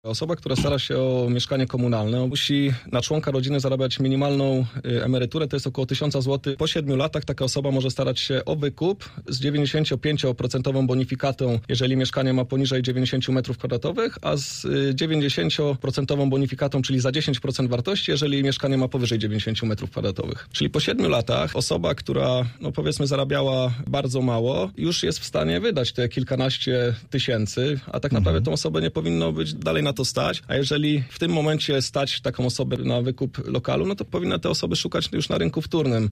Osoba, która stara się o mieszkanie komunalne, musi na członka rodziny zarabiać minimalną emeryturę, to jest około 1000 zł. Po 7 latach taka osoba może starać się o wykup z 95% bonifikatą, jeżeli mieszkanie ma poniżej 90 m2, a z 90% bonifikatą, czyli za 10% wartości, jeżeli mieszkanie ma powyżej 90 m2. Czyli po 7 latach osoba, która powiedzmy zarabiała bardzo mało, już jest w stanie wydać te kilkanaście tysięcy, a tak naprawdę tą osobę nie powinno być dalej na to stać, a jeżeli w tym momencie stać taką osobę na wykup lokalu, to powinny te osoby szukać już na rynku wtórnym.